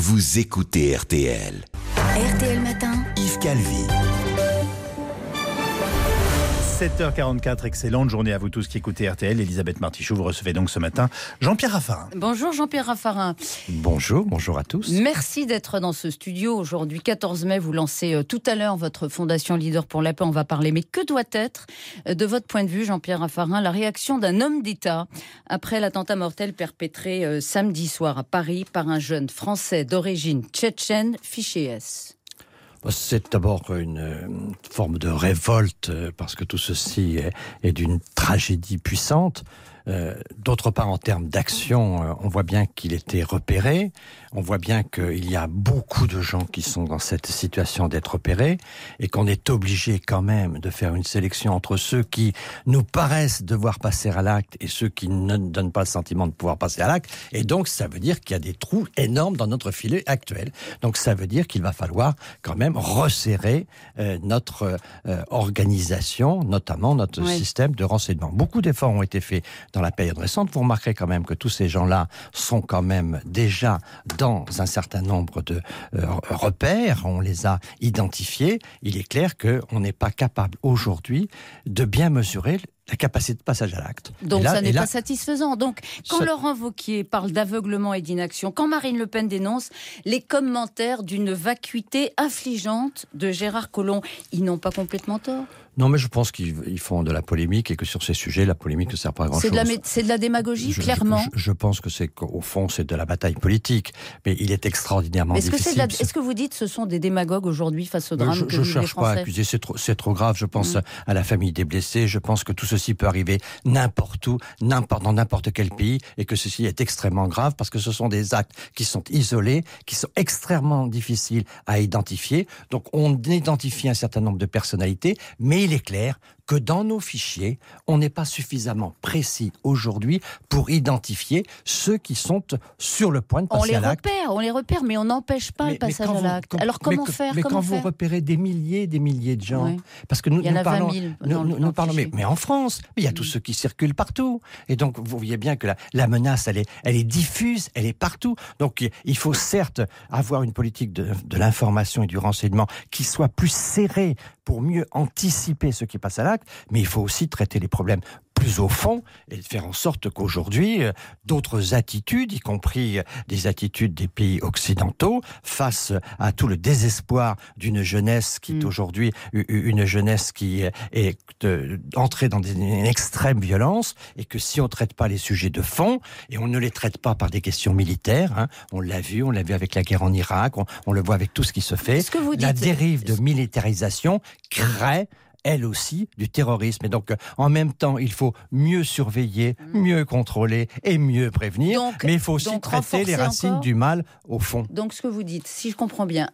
vous écoutez RTL. RTL Matin, Yves Calvi. 7h44, excellente journée à vous tous qui écoutez RTL. Elisabeth Martichoux, vous recevez donc ce matin Jean-Pierre Raffarin. Bonjour Jean-Pierre Raffarin. Bonjour à tous. Merci d'être dans ce studio. Aujourd'hui, 14 mai, vous lancez tout à l'heure votre fondation Leader pour la paix. On va parler. Mais que doit être, de votre point de vue, Jean-Pierre Raffarin, la réaction d'un homme d'État après l'attentat mortel perpétré samedi soir à Paris par un jeune Français d'origine tchétchène, fiché S? C'est d'abord une forme de révolte, parce que tout ceci est d'une tragédie puissante. D'autre part, en termes d'action, on voit bien qu'il était repéré. On voit bien qu'il y a beaucoup de gens qui sont dans cette situation d'être repérés et qu'on est obligé quand même de faire une sélection entre ceux qui nous paraissent devoir passer à l'acte et ceux qui ne donnent pas le sentiment de pouvoir passer à l'acte. Et donc, ça veut dire qu'il y a des trous énormes dans notre filet actuel. Donc, ça veut dire qu'il va falloir quand même resserrer notre organisation, notamment notre système de renseignement. Beaucoup d'efforts ont été faits dans la période récente. Vous remarquerez quand même que tous ces gens-là sont quand même déjà dans un certain nombre de repères. On les a identifiés. Il est clair qu'on n'est pas capable aujourd'hui de bien mesurer la capacité de passage à l'acte. Donc ça n'est pas satisfaisant. Donc quand Laurent Wauquiez parle d'aveuglement et d'inaction, quand Marine Le Pen dénonce les commentaires d'une vacuité affligeante de Gérard Collomb, ils n'ont pas complètement tort. Non, mais je pense qu'ils font de la polémique et que sur ces sujets, la polémique ne sert pas à grand-chose. C'est de la démagogie, clairement. Je pense que qu'au fond, c'est de la bataille politique. Mais il est extraordinairement difficile. Est-ce que vous dites que ce sont des démagogues aujourd'hui face au drame que vivent les Français ? Je ne cherche pas à accuser, c'est trop grave. Je pense à la famille des blessés. Je pense que tout ceci peut arriver n'importe où, dans n'importe quel pays, et que ceci est extrêmement grave parce que ce sont des actes qui sont isolés, qui sont extrêmement difficiles à identifier. Donc on identifie un certain nombre de personnalités, mais il est clair que dans nos fichiers, on n'est pas suffisamment précis aujourd'hui pour identifier ceux qui sont sur le point de passer à l'acte. On les repère, mais on n'empêche pas le passage à l'acte. Alors comment faire ? Mais quand vous repérez des milliers de gens, parce que nous parlons, mais en France, il y a tous ceux qui circulent partout. Et donc vous voyez bien que la menace, elle est diffuse, elle est partout. Donc il faut certes avoir une politique de l'information et du renseignement qui soit plus serrée pour mieux anticiper ce qui passe à l'acte, mais il faut aussi traiter les problèmes plus au fond et faire en sorte qu'aujourd'hui, d'autres attitudes, y compris des attitudes des pays occidentaux, face à tout le désespoir d'une jeunesse qui est aujourd'hui une jeunesse qui est entrée dans une extrême violence, et que si on ne traite pas les sujets de fond, et on ne les traite pas par des questions militaires, on l'a vu avec la guerre en Irak, on le voit avec tout ce qui se fait, la dérive de militarisation crée elle aussi, du terrorisme. Et donc, en même temps, il faut mieux surveiller, mieux contrôler et mieux prévenir. Mais il faut aussi traiter les racines du mal au fond. Donc, ce que vous dites, si je comprends bien,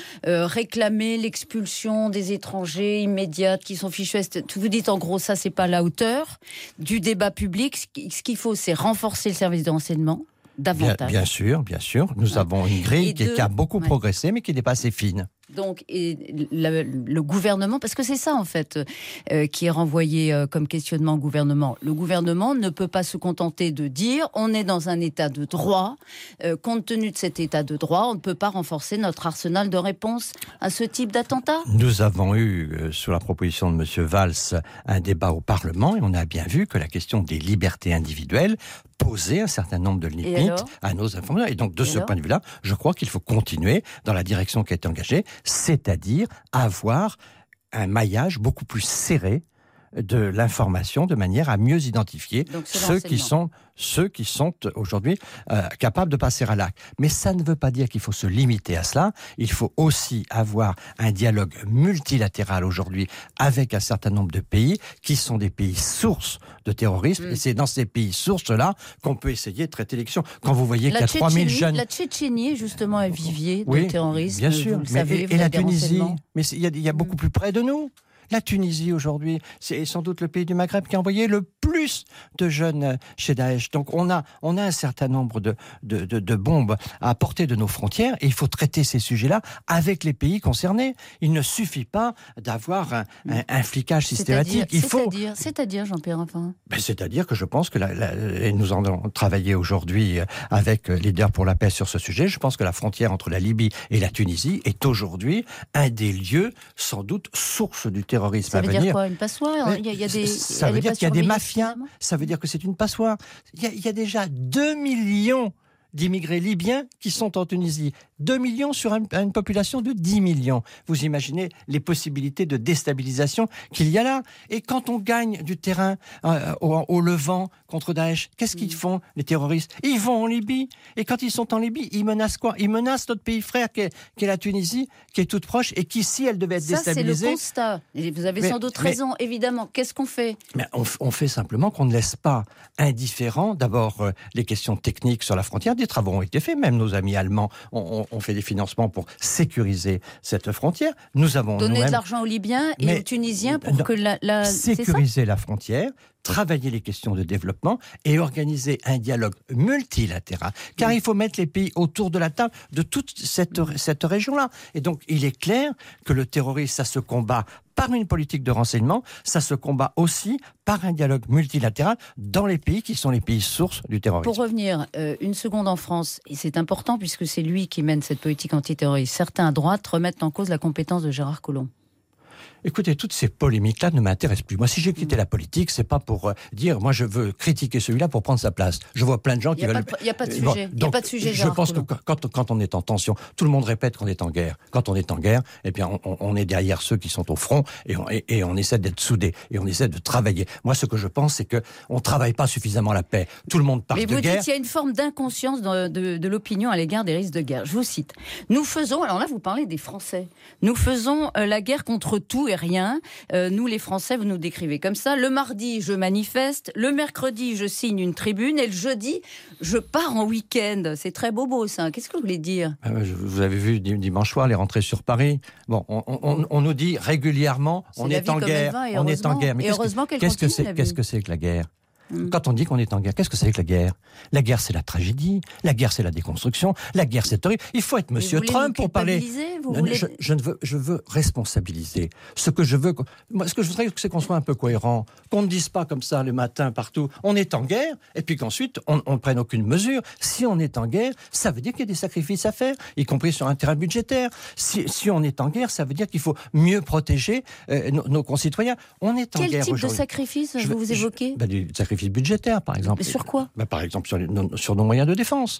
réclamer l'expulsion des étrangers immédiate qui sont fichus. Vous dites, en gros, ça, c'est pas à la hauteur du débat public. Ce qu'il faut, c'est renforcer le service de renseignement. Davantage. Bien sûr. Nous avons une grille qui a beaucoup progressé, mais qui n'est pas assez fine. Donc, et le gouvernement, parce que c'est ça en fait qui est renvoyé comme questionnement au gouvernement. Le gouvernement ne peut pas se contenter de dire on est dans un état de droit. Compte tenu de cet état de droit, on ne peut pas renforcer notre arsenal de réponse à ce type d'attentat. Nous avons eu, sous la proposition de M. Valls, un débat au Parlement, et on a bien vu que la question des libertés individuelles posait un certain nombre de limites à nos informations. Et donc, de ce point de vue-là, je crois qu'il faut continuer dans la direction qui a été engagée, c'est-à-dire avoir un maillage beaucoup plus serré de l'information de manière à mieux identifier ceux qui sont aujourd'hui capables de passer à l'acte. Mais ça ne veut pas dire qu'il faut se limiter à cela. Il faut aussi avoir un dialogue multilatéral aujourd'hui avec un certain nombre de pays qui sont des pays sources de terrorisme. Et c'est dans ces pays sources-là qu'on peut essayer de traiter les questions. Quand vous voyez qu'il y a 3000 jeunes... La Tchétchénie est justement un vivier de terrorisme. Bien sûr. Vous le savez, et la Tunisie, mais il y a beaucoup plus près de nous. La Tunisie, aujourd'hui, c'est sans doute le pays du Maghreb qui a envoyé le plus de jeunes chez Daesh. Donc, on a un certain nombre de bombes à portée de nos frontières et il faut traiter ces sujets-là avec les pays concernés. Il ne suffit pas d'avoir un flicage systématique. C'est-à-dire, Jean-Pierre Raffarin. C'est-à-dire que je pense que et nous en avons travaillé aujourd'hui avec Leaders pour la paix sur ce sujet. Je pense que la frontière entre la Libye et la Tunisie est aujourd'hui un des lieux, sans doute, source du terrorisme à venir. Ça veut dire quoi, une passoire? Ça veut dire qu'il y a des mafias. Ça veut dire que c'est une passoire. Il y a déjà 2 millions d'immigrés libyens qui sont en Tunisie. 2 millions sur une population de 10 millions. Vous imaginez les possibilités de déstabilisation qu'il y a là. Et quand on gagne du terrain au Levant contre Daesh, qu'est-ce qu'ils font, les terroristes? Ils vont en Libye. Et quand ils sont en Libye, ils menacent quoi? Ils menacent notre pays frère qui est la Tunisie, qui est toute proche et qui, si elle devait être déstabilisée... Ça, c'est le constat. Et vous avez sans doute raison, évidemment. Qu'est-ce qu'on fait? On fait simplement qu'on ne laisse pas indifférent, d'abord, les questions techniques sur la frontière. Des travaux ont été faits. Même nos amis allemands ont fait des financements pour sécuriser cette frontière. Nous avons donné de l'argent aux Libyens et aux Tunisiens pour que sécuriser la frontière, travailler les questions de développement et organiser un dialogue multilatéral. Car il faut mettre les pays autour de la table de toute cette région-là. Et donc, il est clair que le terrorisme, ça se combat par une politique de renseignement, ça se combat aussi par un dialogue multilatéral dans les pays qui sont les pays sources du terrorisme. Pour revenir une seconde en France, et c'est important puisque c'est lui qui mène cette politique antiterroriste, certains à droite remettent en cause la compétence de Gérard Collomb. Écoutez, toutes ces polémiques-là ne m'intéressent plus. Moi, si j'ai quitté la politique, c'est pas pour dire, moi, je veux critiquer celui-là pour prendre sa place. Je vois plein de gens qui veulent... Il n'y a pas de sujet. Il n'y a pas de sujet, je pense que quand on est en tension, tout le monde répète qu'on est en guerre. Quand on est en guerre, eh bien, on est derrière ceux qui sont au front et on essaie d'être soudés et on essaie de travailler. Moi, ce que je pense, c'est que on travaille pas suffisamment la paix. Tout le monde parle de guerre. Mais vous dites qu'il y a une forme d'inconscience de l'opinion à l'égard des risques de guerre. Je vous cite. Nous faisons, alors là, vous parlez des Français. Nous faisons la guerre contre tout et rien. Nous, les Français, vous nous décrivez comme ça. Le mardi, je manifeste. Le mercredi, je signe une tribune. Et le jeudi, je pars en week-end. C'est très bobo, ça. Qu'est-ce que vous voulez dire? Vous avez vu dimanche soir les rentrées sur Paris. Bon, on nous dit régulièrement, on est en guerre. On est en guerre. Mais qu'est-ce que c'est que la guerre? Quand on dit qu'on est en guerre, qu'est-ce que c'est que la guerre? La guerre, c'est la tragédie. La guerre, c'est la déconstruction. La guerre, c'est horrible. Il faut être Monsieur Trump pour parler. Je veux responsabiliser. Ce que je voudrais, c'est qu'on soit un peu cohérent. Qu'on ne dise pas comme ça le matin partout, on est en guerre, et puis qu'ensuite, on ne prenne aucune mesure. Si on est en guerre, ça veut dire qu'il y a des sacrifices à faire, y compris sur un terrain budgétaire. Si on est en guerre, ça veut dire qu'il faut mieux protéger nos concitoyens. On est en guerre aujourd'hui. Quel type de sacrifice vous évoquez? Du sacrifice budgétaire, par exemple. Mais sur quoi? Par exemple, sur nos moyens de défense,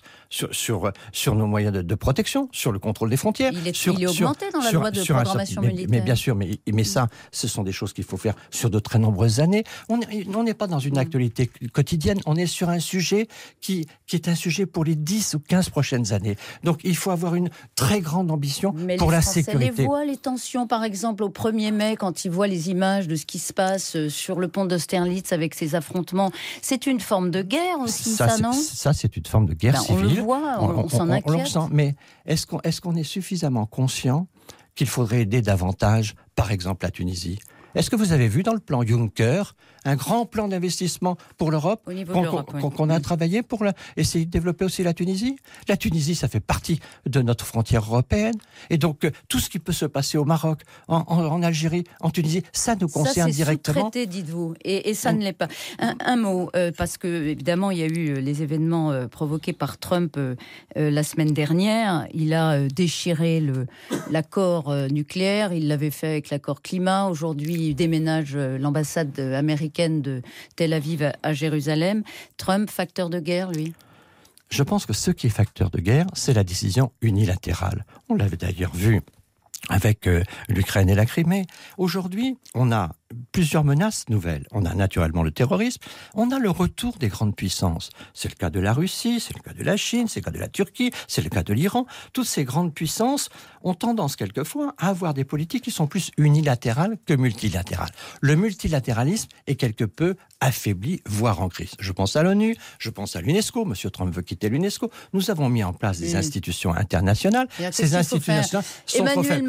sur nos moyens de protection, sur le contrôle des frontières. Il est augmenté dans la loi de programmation militaire. Mais bien sûr, mais ça, ce sont des choses qu'il faut faire sur de très nombreuses années. On n'est pas dans une actualité quotidienne, on est sur un sujet qui est un sujet pour les 10 ou 15 prochaines années. Donc, il faut avoir une très grande ambition pour la sécurité. Mais les voient, les tensions, par exemple, au 1er mai, quand ils voient les images de ce qui se passe sur le pont d'Austerlitz avec ces affrontements. C'est une forme de guerre aussi, non? Ça, c'est une forme de guerre civile. On le voit, on s'en inquiète. On le sent, mais est-ce qu'on est suffisamment conscient qu'il faudrait aider davantage, par exemple, la Tunisie? Est-ce que vous avez vu dans le plan Juncker un grand plan d'investissement pour l'Europe qu'on a travaillé pour essayer de développer aussi la Tunisie? La Tunisie, ça fait partie de notre frontière européenne. Et donc, tout ce qui peut se passer au Maroc, en Algérie, en Tunisie, ça nous concerne directement. Ça, c'est sous-traité, dites-vous. Et ça ne l'est pas. Un mot, parce que, évidemment, il y a eu les événements provoqués par Trump la semaine dernière. Il a déchiré l'accord nucléaire. Il l'avait fait avec l'accord climat. Aujourd'hui, il déménage l'ambassade américaine de Tel Aviv à Jérusalem. Trump, facteur de guerre, lui? Je pense que ce qui est facteur de guerre, c'est la décision unilatérale. On l'avait d'ailleurs vu avec l'Ukraine et la Crimée. Aujourd'hui, on a plusieurs menaces nouvelles. On a naturellement le terrorisme, on a le retour des grandes puissances. C'est le cas de la Russie, c'est le cas de la Chine, c'est le cas de la Turquie, c'est le cas de l'Iran. Toutes ces grandes puissances ont tendance quelquefois à avoir des politiques qui sont plus unilatérales que multilatérales. Le multilatéralisme est quelque peu affaibli, voire en crise. Je pense à l'ONU, je pense à l'UNESCO. Monsieur Trump veut quitter l'UNESCO. Nous avons mis en place des institutions internationales. Ces institutions sont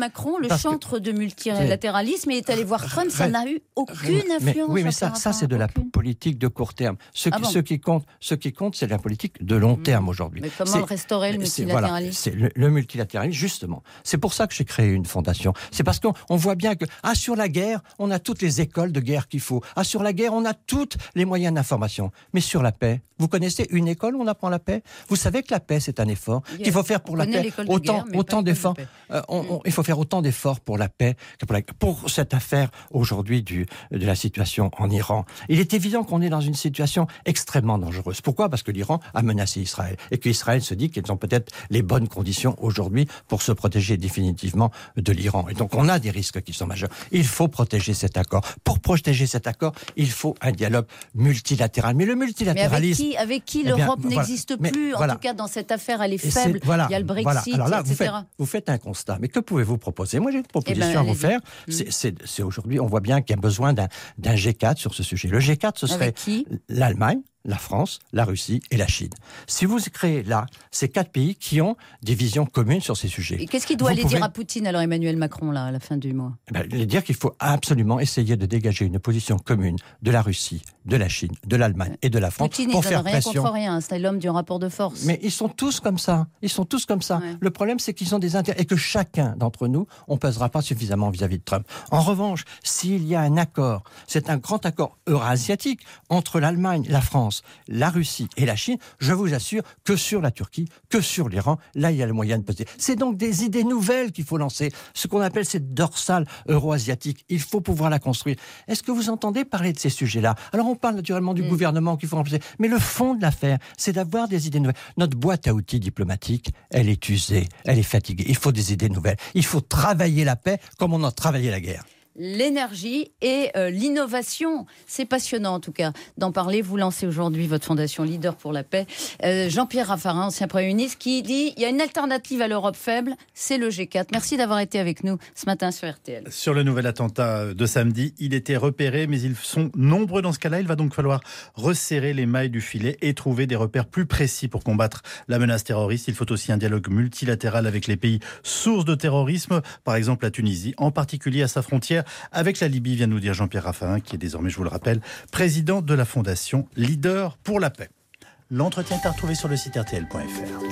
Macron, le chantre de multilatéralisme, est allé voir Trump. Ça n'a eu aucune influence. Oui, mais ça c'est de la politique de court terme. Ce qui compte, c'est la politique de long terme aujourd'hui. Mais comment restaurer le multilatéralisme ? C'est le multilatéralisme, justement. C'est pour ça que j'ai créé une fondation. C'est parce qu'on voit bien que sur la guerre, on a toutes les écoles de guerre qu'il faut. Sur la guerre, on a tous les moyens d'information. Mais sur la paix, vous connaissez une école où on apprend la paix ? Vous savez que la paix, c'est un effort, qu'il faut faire pour la paix autant d'efforts. Il faut faire autant d'efforts pour la paix que pour cette affaire aujourd'hui de la situation en Iran. Il est évident qu'on est dans une situation extrêmement dangereuse. Pourquoi ? Parce que l'Iran a menacé Israël et qu'Israël se dit qu'ils ont peut-être les bonnes conditions aujourd'hui pour se protéger définitivement de l'Iran. Et donc on a des risques qui sont majeurs. Il faut protéger cet accord. Pour protéger cet accord, il faut un dialogue multilatéral. Mais le multilatéralisme... Mais avec qui l'Europe n'existe plus, en tout cas dans cette affaire, elle est faible. Il y a le Brexit, Alors là, etc. Vous faites un constat. Mais que pouvez-vous proposer ? Moi, j'ai une proposition à vous faire. C'est aujourd'hui, on voit bien qu'il y a besoin d'un G4 sur ce sujet. Le G4, ce serait l'Allemagne, la France, la Russie et la Chine. Si vous créez là ces 4 pays qui ont des visions communes sur ces sujets. Et qu'est-ce qu'il doit aller dire à Poutine, alors Emmanuel Macron, là, à la fin du mois ? Dire qu'il faut absolument essayer de dégager une position commune de la Russie, de la Chine, de l'Allemagne et de la France Poutine, pour faire pression. Poutine, il ne donne rien contre rien, c'est l'homme du rapport de force. Mais ils sont tous comme ça. Ouais. Le problème, c'est qu'ils ont des intérêts et que chacun d'entre nous, on ne pèsera pas suffisamment vis-à-vis de Trump. En revanche, s'il y a un accord, c'est un grand accord eurasiatique entre l'Allemagne, la France, la Russie et la Chine, je vous assure que sur la Turquie, que sur l'Iran, là, il y a le moyen de peser. C'est donc des idées nouvelles qu'il faut lancer. Ce qu'on appelle cette dorsale euro-asiatique, il faut pouvoir la construire. Est-ce que vous entendez parler de ces sujets-là ? Alors, on parle naturellement du gouvernement qu'il faut remplacer, mais le fond de l'affaire, c'est d'avoir des idées nouvelles. Notre boîte à outils diplomatique, elle est usée, elle est fatiguée. Il faut des idées nouvelles. Il faut travailler la paix comme on a travaillé la guerre. L'énergie et l'innovation. C'est passionnant en tout cas d'en parler. Vous lancez aujourd'hui votre fondation Leader pour la paix. Jean-Pierre Raffarin, ancien Premier ministre, qui dit il y a une alternative à l'Europe faible, c'est le G4. Merci d'avoir été avec nous ce matin sur RTL. Sur le nouvel attentat de samedi, il était repéré, mais ils sont nombreux dans ce cas-là. Il va donc falloir resserrer les mailles du filet et trouver des repères plus précis pour combattre la menace terroriste. Il faut aussi un dialogue multilatéral avec les pays sources de terrorisme, par exemple la Tunisie, en particulier à sa frontière avec la Libye, vient nous dire Jean-Pierre Raffarin, qui est désormais, je vous le rappelle, président de la fondation Leader pour la paix. L'entretien est à retrouver sur le site rtl.fr.